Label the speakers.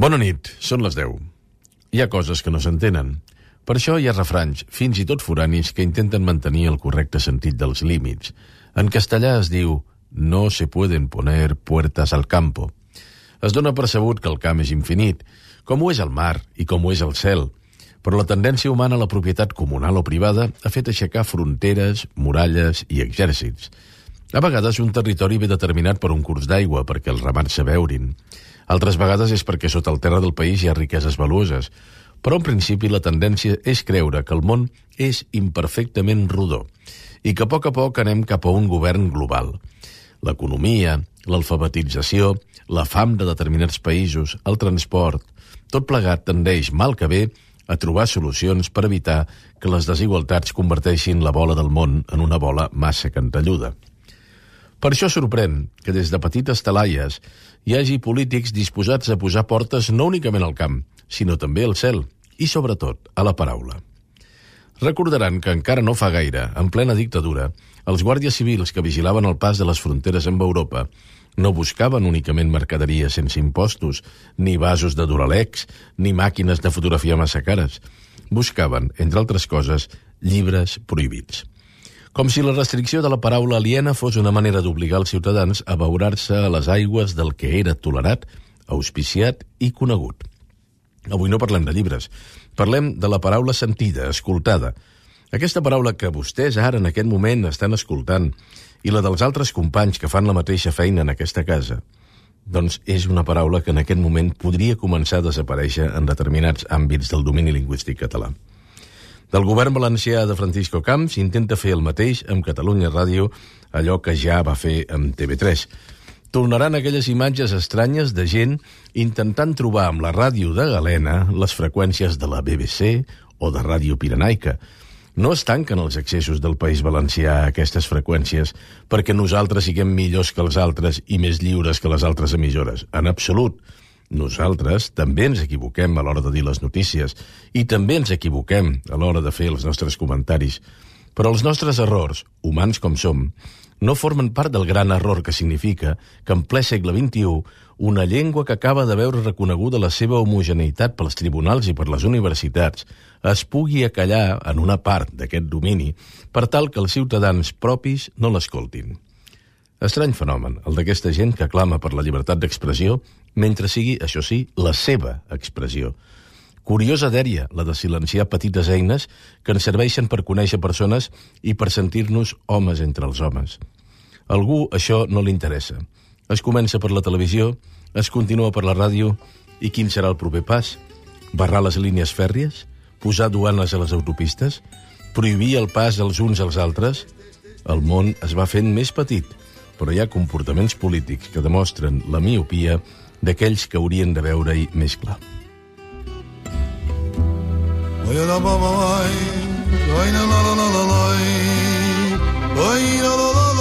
Speaker 1: Bona nit, són les 10. Hi ha coses que no s'entenen. Per això hi ha refranys, fins i tot foranis, que intenten mantenir el correcte sentit dels límits. En castellà es diu «no se pueden poner puertas al campo». Es dona per sabut que el camp és infinit, com ho és el mar i com ho és el cel, però la tendència humana a la propietat comunal o privada ha fet aixecar fronteres, muralles i exèrcits. A vegades un territori ve determinat per un curs d'aigua perquè els ramats s'abeurin. Altres vegades és perquè sota el terra del país hi ha riqueses valuoses, però en principi la tendència és creure que el món és imperfectament rodó i que a poc anem cap a un govern global. L'economia, l'alfabetització, la fam de determinats països, el transport, tot plegat tendeix, mal que bé, a trobar solucions per evitar que les desigualtats converteixin la bola del món en una bola massa cantelluda. Per això sorprèn que des de petites talaies hi hagi polítics disposats a posar portes no únicament al camp, sinó també al cel i, sobretot, a la paraula. Recordaran que encara no fa gaire, en plena dictadura, els guàrdies civils que vigilaven el pas de les fronteres amb Europa no buscaven únicament mercaderies sense impostos, ni vasos de Duralex, ni màquines de fotografia massa cares. Buscaven, entre altres coses, llibres prohibits. Com si la restricció de la paraula aliena fos una manera d'obligar els ciutadans a abeurar-se a les aigües del que era tolerat, auspiciat i conegut. Avui no parlem de llibres, parlem de la paraula sentida, escoltada. Aquesta paraula que vostès ara en aquest moment estan escoltant i la dels altres companys que fan la mateixa feina en aquesta casa, doncs és una paraula que en aquest moment podria començar a desaparèixer en determinats àmbits del domini lingüístic català. Del govern valencià de Francisco Camps intenta fer el mateix amb Catalunya Ràdio, allò que ja va fer amb TV3. Tornaran aquelles imatges estranyes de gent intentant trobar amb la ràdio de galena les freqüències de la BBC o de Ràdio Pirenaica. No es tanquen els accessos del País Valencià a aquestes freqüències perquè nosaltres siguem millors que els altres i més lliures que les altres emissores. En absolut. Nosaltres també ens equivoquem a l'hora de dir les notícies i també ens equivoquem a l'hora de fer els nostres comentaris. Però els nostres errors, humans com som, no formen part del gran error que significa que en ple segle XXI una llengua que acaba de veure reconeguda la seva homogeneïtat pels tribunals i per les universitats es pugui acallar en una part d'aquest domini per tal que els ciutadans propis no l'escoltin. Estrany fenomen, el d'aquesta gent que clama per la llibertat d'expressió mentre sigui, això sí, la seva expressió. Curiosa dèria, la de silenciar petites eines que ens serveixen per conèixer persones i per sentir-nos homes entre els homes. A algú això no li interessa. Es comença per la televisió, es continua per la ràdio, i quin serà el proper pas? Barrar les línies fèrries? Posar duanes a les autopistes? Prohibir el pas els uns als altres? El món es va fent més petit, però hi ha comportaments polítics que demostren la miopia d'aquells que haurien de veure-hi més clar.
Speaker 2: Oy la la la la la, oy la la la la la, oy la la la.